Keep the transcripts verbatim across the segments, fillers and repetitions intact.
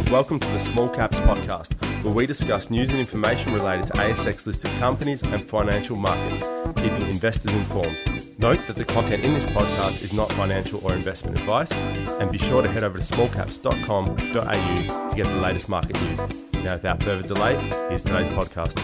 Welcome to the Small Caps Podcast, where we discuss news and information related to A S X-listed companies and financial markets, keeping investors informed. Note that the content in this podcast is not financial or investment advice, and be sure to head over to small caps dot com dot a u to get the latest market news. Now, without further delay, here's today's podcast.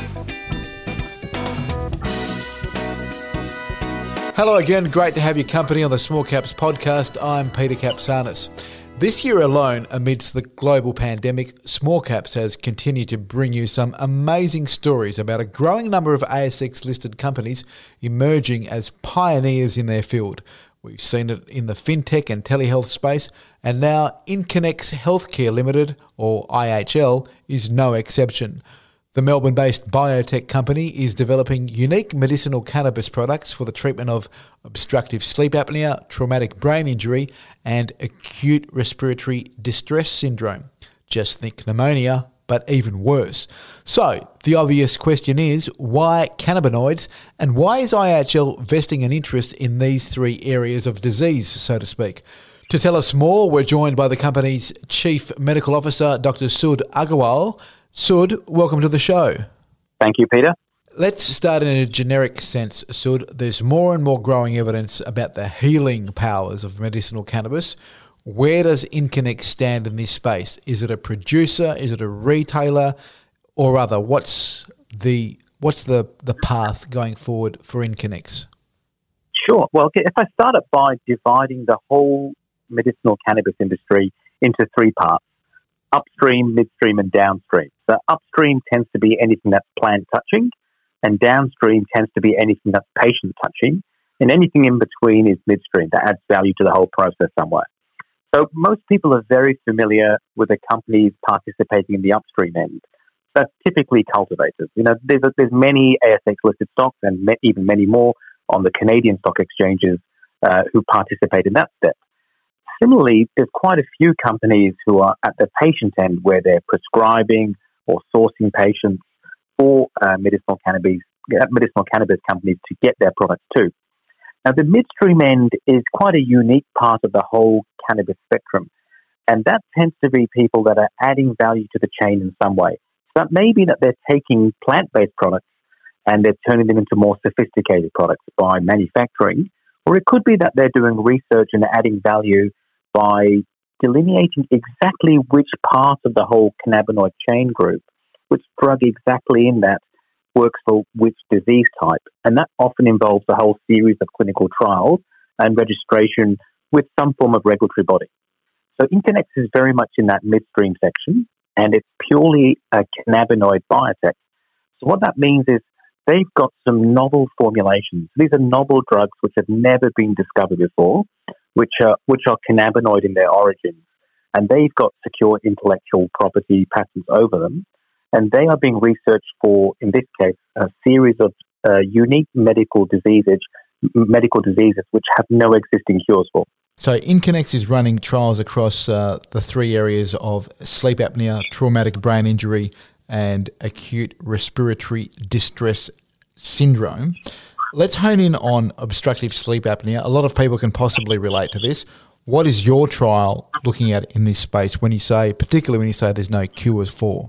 Hello again, great to have your company on the Small Caps Podcast. I'm Peter Kapsanis. This year alone, amidst the global pandemic, Small Caps has continued to bring you some amazing stories about a growing number of A S X-listed companies emerging as pioneers in their field. We've seen it in the fintech and telehealth space, and now Inconnex Healthcare Limited, or I H L, is no exception. The Melbourne-based biotech company is developing unique medicinal cannabis products for the treatment of obstructive sleep apnea, traumatic brain injury, and acute respiratory distress syndrome. Just think pneumonia, but even worse. So, the obvious question is, why cannabinoids, and why is I H L vesting an interest in these three areas of disease, so to speak? To tell us more, we're joined by the company's Chief Medical Officer, Doctor Sud Agarwal. Sud, welcome to the show. Thank you, Peter. Let's start in a generic sense, Sud. There's more and more growing evidence about the healing powers of medicinal cannabis. Where does Inconnex stand in this space? Is it a producer? Is it a retailer? Or rather, what's the what's the, the path going forward for Inconnex? Sure. Well, if I start it by dividing the whole medicinal cannabis industry into three parts: upstream, midstream, and downstream. So upstream tends to be anything that's plant touching, and downstream tends to be anything that's patient touching, and anything in between is midstream that adds value to the whole process somewhere. So most people are very familiar with the companies participating in the upstream end. That's typically cultivators. You know, there's, a, there's many A S X-listed stocks and me, even many more on the Canadian stock exchanges uh, who participate in that step. Similarly, there's quite a few companies who are at the patient end where they're prescribing or sourcing patients for uh, medicinal cannabis, uh, medicinal cannabis companies to get their products to. Now, the midstream end is quite a unique part of the whole cannabis spectrum, and that tends to be people that are adding value to the chain in some way. So that may be that they're taking plant-based products and they're turning them into more sophisticated products by manufacturing, or it could be that they're doing research and adding value by delineating exactly which part of the whole cannabinoid chain group, which drug exactly in that works for which disease type. And that often involves a whole series of clinical trials and registration with some form of regulatory body. So Inconnex is very much in that midstream section, and it's purely a cannabinoid biotech. So what that means is they've got some novel formulations. These are novel drugs which have never been discovered before, which are which are cannabinoid in their origins, and they've got secure intellectual property patents over them, and they are being researched for, in this case, a series of uh, unique medical diseases, medical diseases which have no existing cures for. So Inconnex is running trials across uh, the three areas of sleep apnea, traumatic brain injury, and acute respiratory distress syndrome. Let's hone in on obstructive sleep apnea. A lot of people can possibly relate to this. What is your trial looking at in this space when you say, particularly when you say there's no cures for?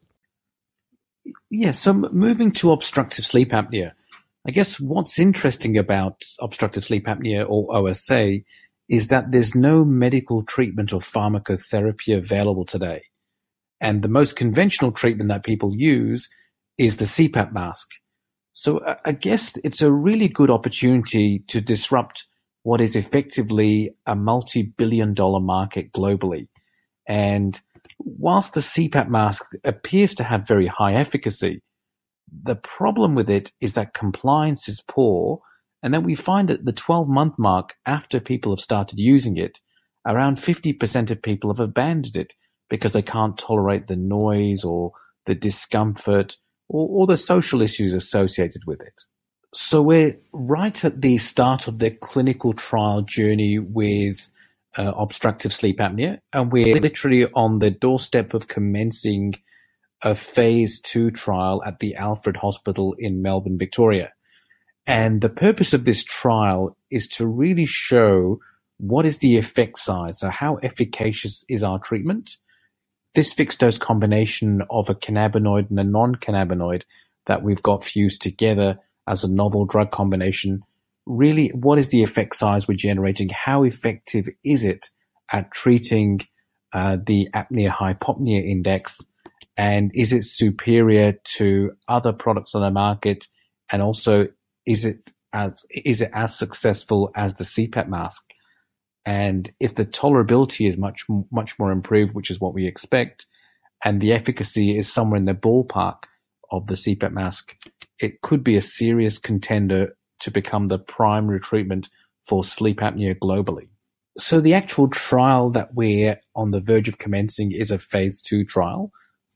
Yeah, so moving to obstructive sleep apnea, I guess what's interesting about obstructive sleep apnea, or O S A, is that there's no medical treatment or pharmacotherapy available today. And the most conventional treatment that people use is the C PAP mask. So I guess it's a really good opportunity to disrupt what is effectively a multi-billion dollar market globally. And whilst the C PAP mask appears to have very high efficacy, the problem with it is that compliance is poor. And then we find at the twelve-month mark, after people have started using it, around fifty percent of people have abandoned it because they can't tolerate the noise or the discomfort or, or the social issues associated with it. So we're right at the start of the clinical trial journey with uh, obstructive sleep apnea, and we're literally on the doorstep of commencing a phase two trial at the Alfred Hospital in Melbourne, Victoria. And the purpose of this trial is to really show what is the effect size, so how efficacious is our treatment this fixed dose combination of a cannabinoid and a non-cannabinoid that we've got fused together as a novel drug combination, really, what is the effect size we're generating? How effective is it at treating uh, the apnea-hypopnea index? And is it superior to other products on the market? And also, is it as is it as successful as the C PAP mask? And if the tolerability is much much more improved, which is what we expect, and the efficacy is somewhere in the ballpark of the C PAP mask, it could be a serious contender to become the primary treatment for sleep apnea globally. So the actual trial that we're on the verge of commencing is a phase two trial,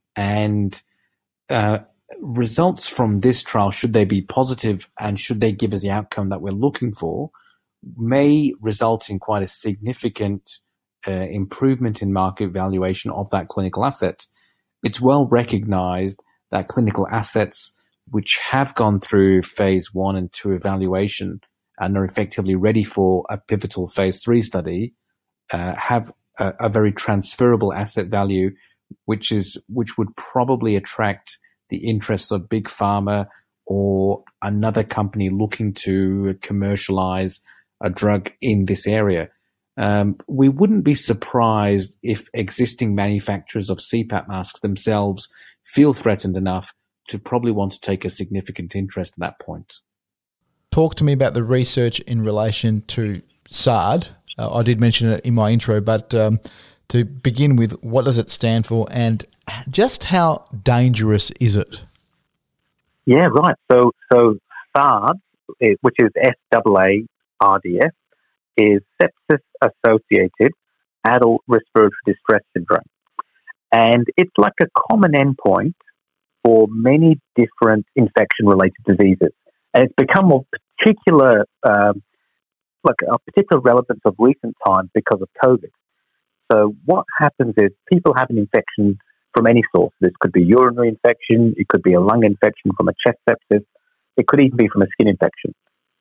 and uh, results from this trial, should they be positive and should they give us the outcome that we're looking for, may result in quite a significant uh, improvement in market valuation of that clinical asset. It's well recognized that clinical assets which have gone through phase one and two evaluation and are effectively ready for a pivotal phase three study uh, have a, a very transferable asset value, which is which would probably attract the interests of big pharma or another company looking to commercialize a drug in this area. Um, we wouldn't be surprised if existing manufacturers of C PAP masks themselves feel threatened enough to probably want to take a significant interest at that point. Talk to me about the research in relation to S A R D. Uh, I did mention it in my intro, but um, to begin with, what does it stand for and just how dangerous is it? Yeah, right. So, so S A R D, which is S A A R D S, is sepsis-associated adult respiratory distress syndrome. And it's like a common endpoint for many different infection-related diseases. And it's become of particular, um, like a particular relevance of recent times because of COVID. So what happens is people have an infection from any source. This could be urinary infection, it could be a lung infection from a chest sepsis, it could even be from a skin infection.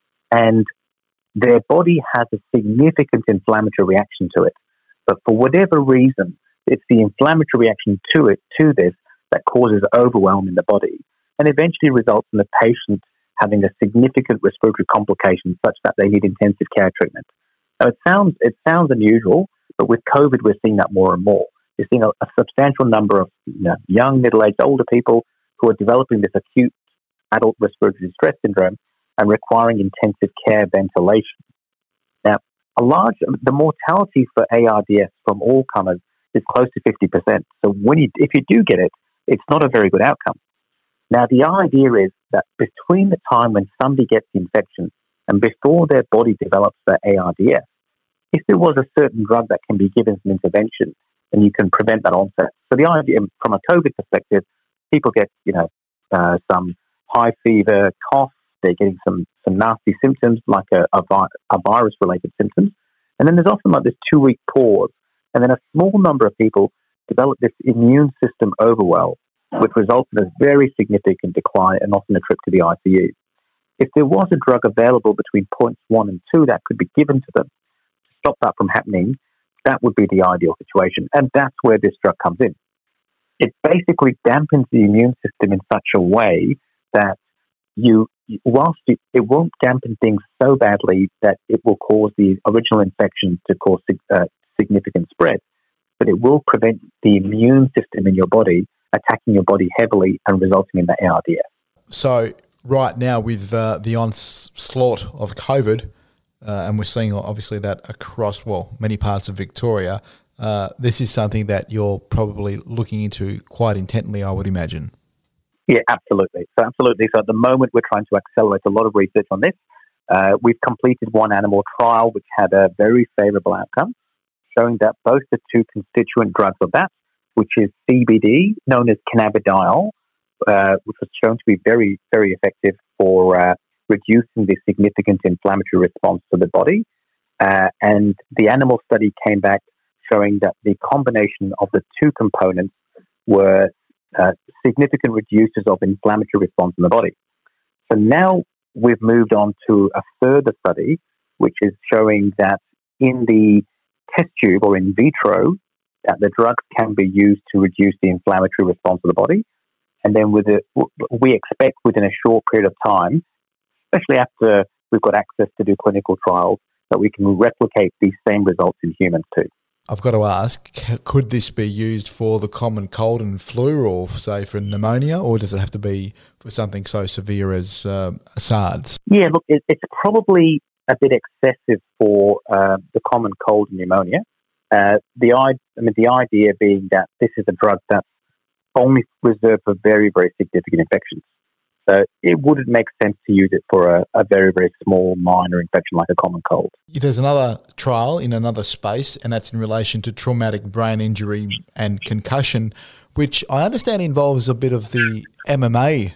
And their body has a significant inflammatory reaction to it. But for whatever reason, it's the inflammatory reaction to it, to this, that causes overwhelm in the body and eventually results in the patient having a significant respiratory complication such that they need intensive care treatment. Now, it sounds it sounds unusual, but with COVID, we're seeing that more and more. We're seeing a, a substantial number of you know, young, middle-aged, older people who are developing this acute adult respiratory distress syndrome and requiring intensive care ventilation. Now, a large the mortality for A R D S from all comers is close to fifty percent. So when you, if you do get it, it's not a very good outcome. Now, the idea is that between the time when somebody gets the infection and before their body develops their A R D S, if there was a certain drug that can be given some intervention, then you can prevent that onset. So the idea, from a COVID perspective, people get, you know, uh, some high fever, cough, they're getting some, some nasty symptoms like a, a, vi- a virus-related symptoms. And then there's often like this two-week pause. And then a small number of people develop this immune system overwhelm, which results in a very significant decline and often a trip to the I C U. If there was a drug available between points one and two that could be given to them to stop that from happening, that would be the ideal situation. And that's where this drug comes in. It basically dampens the immune system in such a way that you, whilst it, it won't dampen things so badly that it will cause the original infection to cause uh, significant spread, but it will prevent the immune system in your body attacking your body heavily and resulting in the A R D S. So right now with uh, the onslaught of COVID, uh, and we're seeing obviously that across, well, many parts of Victoria, uh, this is something that you're probably looking into quite intently, I would imagine. Yeah, absolutely. So absolutely. So at the moment, we're trying to accelerate a lot of research on this. Uh, we've completed one animal trial which had a very favourable outcome, showing that both the two constituent drugs of that, which is C B D, known as cannabidiol, uh, which was shown to be very, very effective for uh, reducing the significant inflammatory response to the body. Uh, and the animal study came back showing that the combination of the two components were uh, significant reducers of inflammatory response in the body. So now we've moved on to a further study, which is showing that in the test tube or in vitro, that the drugs can be used to reduce the inflammatory response of the body. And then with it, we expect within a short period of time, especially after we've got access to do clinical trials, that we can replicate these same results in humans too. I've got to ask, could this be used for the common cold and flu, or say for pneumonia, or does it have to be for something so severe as uh, SARS? Yeah, look, it, it's probably a bit excessive for uh, the common cold and pneumonia. Uh, the, I mean, the idea being that this is a drug that's only reserved for very, very significant infections. So it wouldn't make sense to use it for a, a very, very small, minor infection like a common cold. There's another trial in another space, and that's in relation to traumatic brain injury and concussion, which I understand involves a bit of the M M A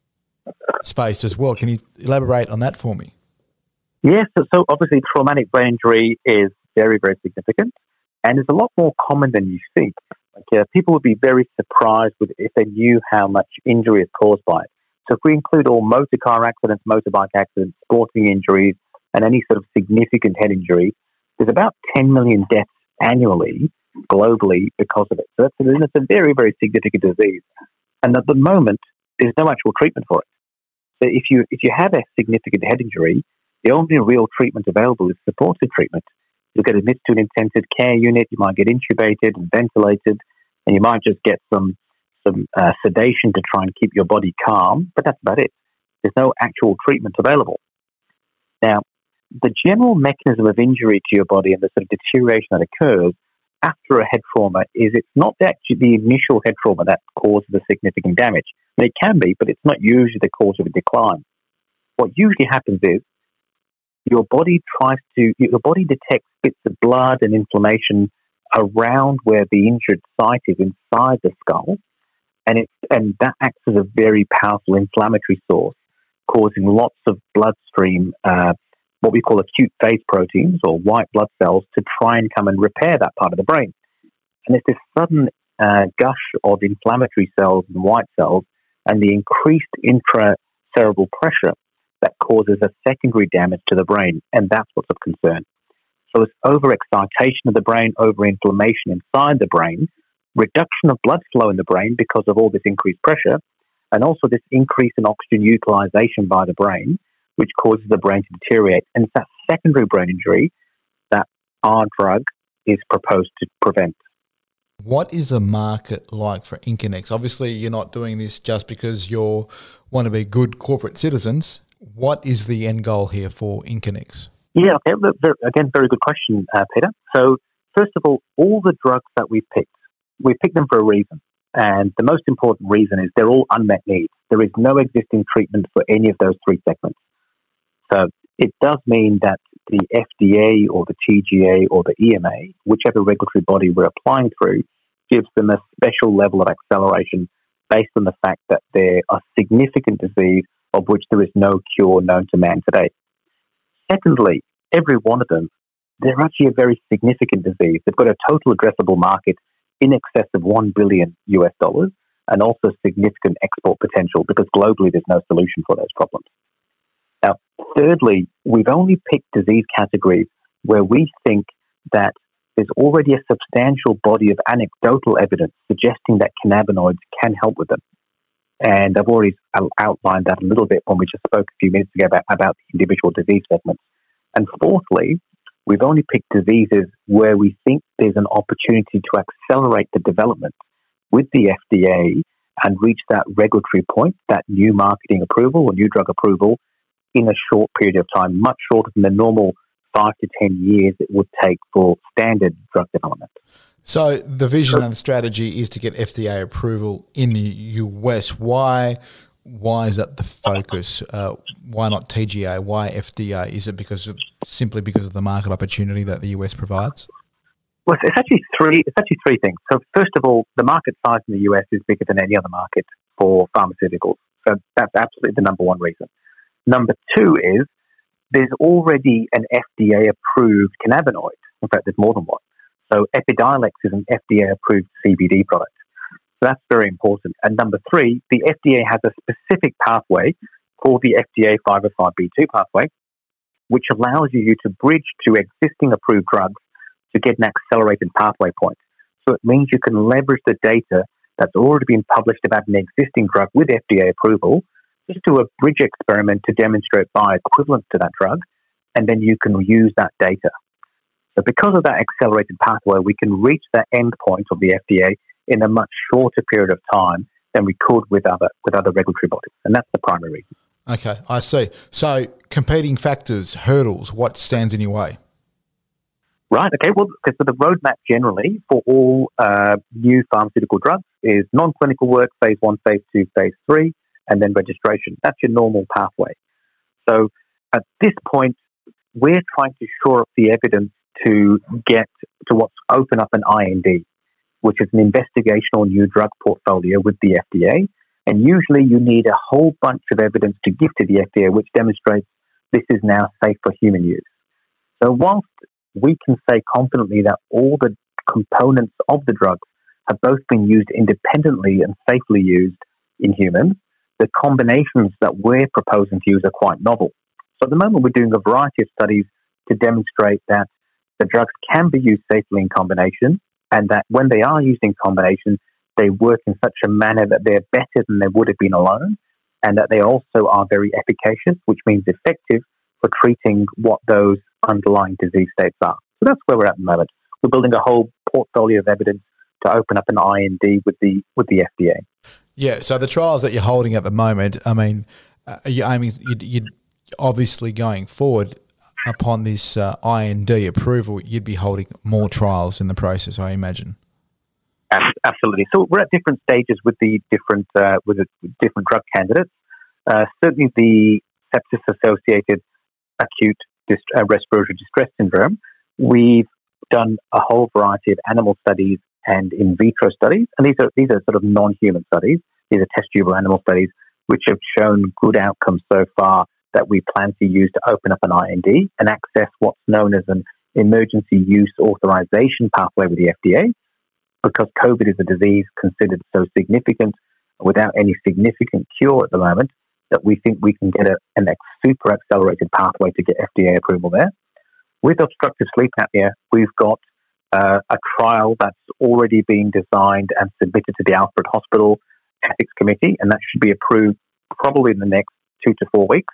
space as well. Can you elaborate on that for me? Yes, so, so obviously traumatic brain injury is very, very significant, and it's a lot more common than you think. Like, uh, people would be very surprised with if they knew how much injury is caused by it. So if we include all motor car accidents, motorbike accidents, sporting injuries, and any sort of significant head injury, there's about ten million deaths annually, globally, because of it. So it's, it's a very, very significant disease. And at the moment, there's no actual treatment for it. So if you if you have a significant head injury, the only real treatment available is supportive treatment. You'll get admitted to an intensive care unit, you might get intubated and ventilated, and you might just get some some uh, sedation to try and keep your body calm, but that's about it. There's no actual treatment available. Now, the general mechanism of injury to your body and the sort of deterioration that occurs after a head trauma is it's not actually the initial head trauma that causes the significant damage. And it can be, but it's not usually the cause of a decline. What usually happens is your body tries to, your body detects bits of blood and inflammation around where the injured site is inside the skull, and it and that acts as a very powerful inflammatory source, causing lots of bloodstream, uh, what we call acute phase proteins or white blood cells, to try and come and repair that part of the brain. And it's this sudden uh, gush of inflammatory cells and white cells and the increased intracerebral pressure that causes a secondary damage to the brain, and that's what's of concern. So it's overexcitation of the brain, overinflammation inside the brain, reduction of blood flow in the brain because of all this increased pressure, and also this increase in oxygen utilization by the brain, which causes the brain to deteriorate. And it's that secondary brain injury that our drug is proposed to prevent. What is the market like for Inconex? Obviously, you're not doing this just because you want to be good corporate citizens. What is the end goal here for Inconex? Yeah, okay. Again, very good question, uh, Peter. So, first of all, all the drugs that we've picked, we picked them for a reason. And the most important reason is they're all unmet needs. There is no existing treatment for any of those three segments. So, it does mean that the F D A or the T G A or the E M A, whichever regulatory body we're applying through, gives them a special level of acceleration based on the fact that they're a significant disease of which there is no cure known to man today. Secondly, every one of them, they're actually a very significant disease. They've got a total addressable market in excess of one billion US dollars and also significant export potential because globally there's no solution for those problems. Now, thirdly, we've only picked disease categories where we think that there's already a substantial body of anecdotal evidence suggesting that cannabinoids can help with them. And I've already outlined that a little bit when we just spoke a few minutes ago about, about the individual disease segments. And fourthly, we've only picked diseases where we think there's an opportunity to accelerate the development with the F D A and reach that regulatory point, that new marketing approval or new drug approval, in a short period of time, much shorter than the normal five to ten years it would take for standard drug development. So the vision and the strategy is to get F D A approval in the U S. Why why is that the focus? Uh, why not T G A? Why F D A? Is it because of, simply because of the market opportunity that the U S provides? Well, it's actually three. It's actually three things. So first of all, the market size in the U S is bigger than any other market for pharmaceuticals. So that's absolutely the number one reason. Number two is there's already an F D A-approved cannabinoid. In fact, there's more than one. So Epidiolex is an F D A-approved C B D product. So that's very important. And number three, the F D A has a specific pathway called the F D A five oh five B two pathway, which allows you to bridge to existing approved drugs to get an accelerated pathway point. So it means you can leverage the data that's already been published about an existing drug with F D A approval, just do a bridge experiment to demonstrate bioequivalence to that drug, and then you can use that data. So because of that accelerated pathway, we can reach that end point of the F D A in a much shorter period of time than we could with other with other regulatory bodies, and that's the primary reason. Okay, I see. So competing factors, hurdles, what stands in your way? Right, okay, well, so the roadmap generally for all uh, new pharmaceutical drugs is non-clinical work, phase one, phase two, phase three, and then registration. That's your normal pathway. So at this point, we're trying to shore up the evidence to get to what's open up an I N D, which is an investigational new drug portfolio with the F D A. And usually you need a whole bunch of evidence to give to the F D A, which demonstrates this is now safe for human use. So whilst we can say confidently that all the components of the drugs have both been used independently and safely used in humans, the combinations that we're proposing to use are quite novel. So at the moment, we're doing a variety of studies to demonstrate that the drugs can be used safely in combination, and that when they are used in combination, they work in such a manner that they're better than they would have been alone, and that they also are very efficacious, which means effective for treating what those underlying disease states are. So that's where we're at the moment. We're building a whole portfolio of evidence to open up an I N D with the with the F D A. Yeah, so the trials that you're holding at the moment, I mean, uh, are you aiming, you'd, you'd obviously going forward upon this uh, I N D approval, you'd be holding more trials in the process, I imagine. Absolutely. So we're at different stages with the different uh, with the different drug candidates. Uh, certainly, the sepsis-associated acute dist- uh, respiratory distress syndrome. We've done a whole variety of animal studies and in vitro studies, and these are these are sort of non-human studies. These are test tube animal studies, which have shown good outcomes so far that we plan to use to open up an I N D and access what's known as an emergency use authorization pathway with the F D A. Because COVID is a disease considered so significant without any significant cure at the moment, that we think we can get a, an ex- super accelerated pathway to get F D A approval there. With obstructive sleep apnea, we've got uh, a trial that's already being designed and submitted to the Alfred Hospital Ethics Committee, and that should be approved probably in the next two to four weeks.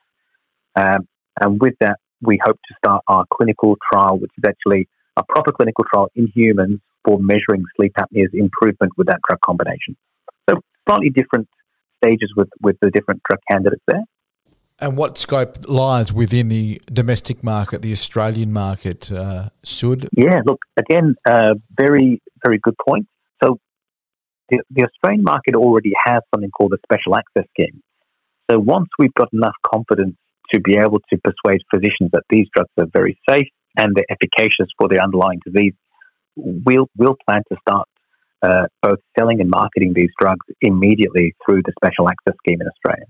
Um, and with that, we hope to start our clinical trial, which is actually a proper clinical trial in humans for measuring sleep apnea's improvement with that drug combination. So slightly different stages with, with the different drug candidates there. And what scope lies within the domestic market, the Australian market, uh, should? Yeah, look, again, uh, very, very good point. So the, the Australian market already has something called a special access scheme. So once we've got enough confidence to be able to persuade physicians that these drugs are very safe and they're efficacious for their underlying disease, we'll, we'll plan to start uh, both selling and marketing these drugs immediately through the special access scheme in Australia.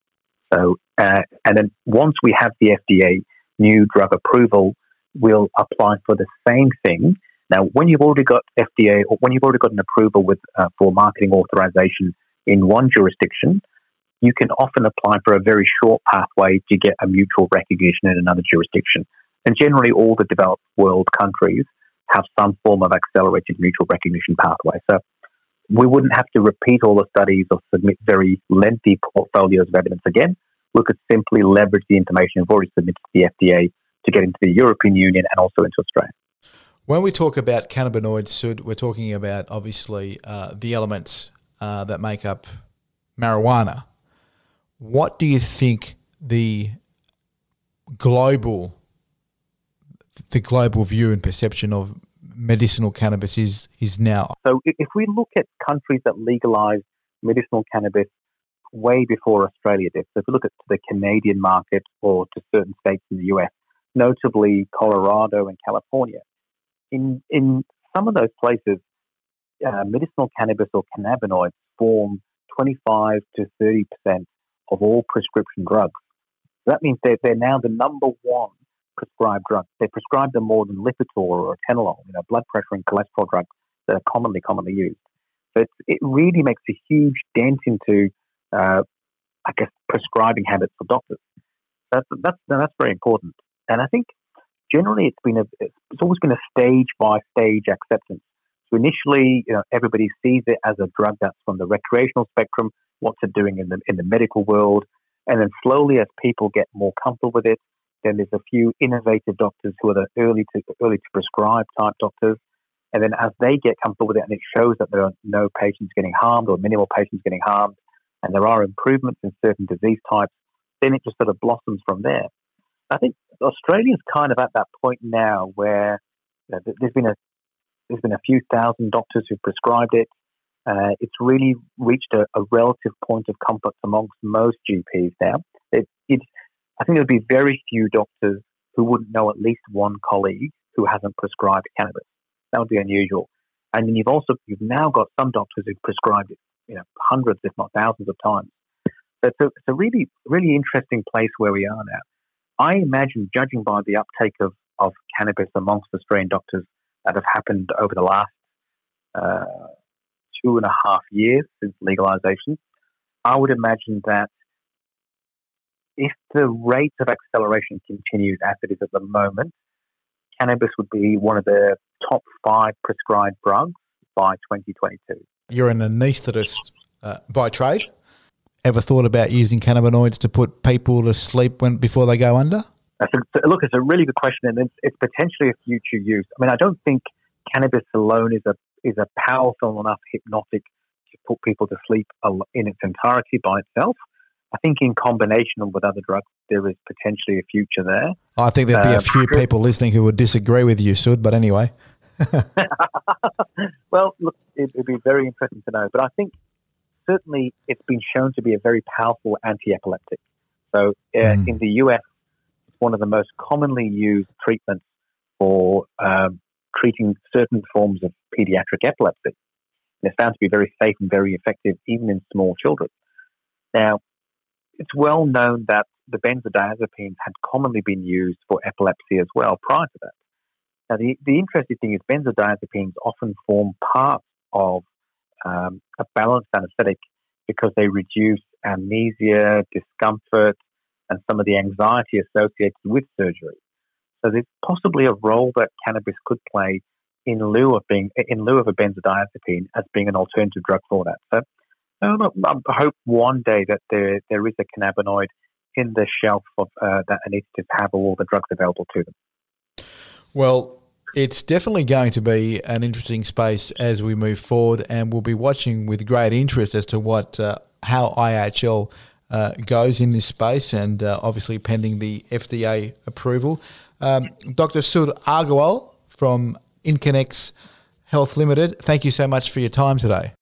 So, uh, and then once we have the F D A new drug approval, we'll apply for the same thing. Now, when you've already got F D A or when you've already got an approval with uh, for marketing authorization in one jurisdiction, you can often apply for a very short pathway to get a mutual recognition in another jurisdiction. And generally, all the developed world countries have some form of accelerated mutual recognition pathway. So we wouldn't have to repeat all the studies or submit very lengthy portfolios of evidence again. We could simply leverage the information we've already submitted to the F D A to get into the European Union and also into Australia. When we talk about cannabinoids, Sud, we're talking about obviously uh, the elements uh, that make up marijuana. What do you think the global the global view and perception of medicinal cannabis is is now? So if we look at countries that legalize medicinal cannabis way before Australia did, so if we look at the Canadian market or to certain states in the U S, notably Colorado and California, in in some of those places, uh, medicinal cannabis or cannabinoids form twenty-five to thirty percent of all prescription drugs. So that means they're, they're now the number one prescribed drugs. They prescribe them more than Lipitor or Atenolol, you know, blood pressure and cholesterol drugs that are commonly, commonly used. So it's, it really makes a huge dent into, uh, I guess, prescribing habits for doctors. That's, that's, that's very important. And I think generally it's been a, it's always been a stage by stage acceptance. So initially, you know, everybody sees it as a drug that's from the recreational spectrum, what's it doing in the in the medical world, and then slowly, as people get more comfortable with it, then there's a few innovative doctors who are the early to early to prescribe type doctors, and then as they get comfortable with it, and it shows that there are no patients getting harmed or minimal patients getting harmed, and there are improvements in certain disease types, then it just sort of blossoms from there. I think Australia's kind of at that point now where you know, there's been a there's been a few thousand doctors who've prescribed it. Uh, it's really reached a, a relative point of comfort amongst most G Ps now. It, it, I think there would be very few doctors who wouldn't know at least one colleague who hasn't prescribed cannabis. That would be unusual. And then you've also you've now got some doctors who've prescribed it, you know, hundreds, if not thousands, of times. So it's a, it's a really, really interesting place where we are now. I imagine, judging by the uptake of, of cannabis amongst Australian doctors that have happened over the last uh, two and a half years since legalization, I would imagine that if the rate of acceleration continues as it is at the moment, cannabis would be one of the top five prescribed drugs by twenty twenty-two. You're an anaesthetist uh, by trade. Ever thought about using cannabinoids to put people to sleep when before they go under? That's a, look, it's a really good question, and it's, it's potentially a future use. I mean, I don't think cannabis alone is a is a powerful enough hypnotic to put people to sleep in its entirety by itself. I think in combination with other drugs, there is potentially a future there. I think there'd be uh, a few people listening who would disagree with you, Sud, but anyway. Well, look, it, it'd be very interesting to know. But I think certainly it's been shown to be a very powerful anti-epileptic. So uh, mm. in the U S, it's one of the most commonly used treatments for um, treating certain forms of pediatric epilepsy. And it's found to be very safe and very effective even in small children. Now, it's well known that the benzodiazepines had commonly been used for epilepsy as well prior to that. Now, the, the interesting thing is benzodiazepines often form part of um, a balanced anesthetic because they reduce amnesia, discomfort, and some of the anxiety associated with surgery. So there's possibly a role that cannabis could play in lieu of being in lieu of a benzodiazepine as being an alternative drug for that. So I hope one day that there there is a cannabinoid in the shelf of uh, that anesthetists have all the drugs available to them. Well, it's definitely going to be an interesting space as we move forward, and we'll be watching with great interest as to what uh, how I H L uh, goes in this space, and uh, obviously pending the F D A approval. Um, Doctor Sud Agarwal from Inconnex Health Limited, thank you so much for your time today.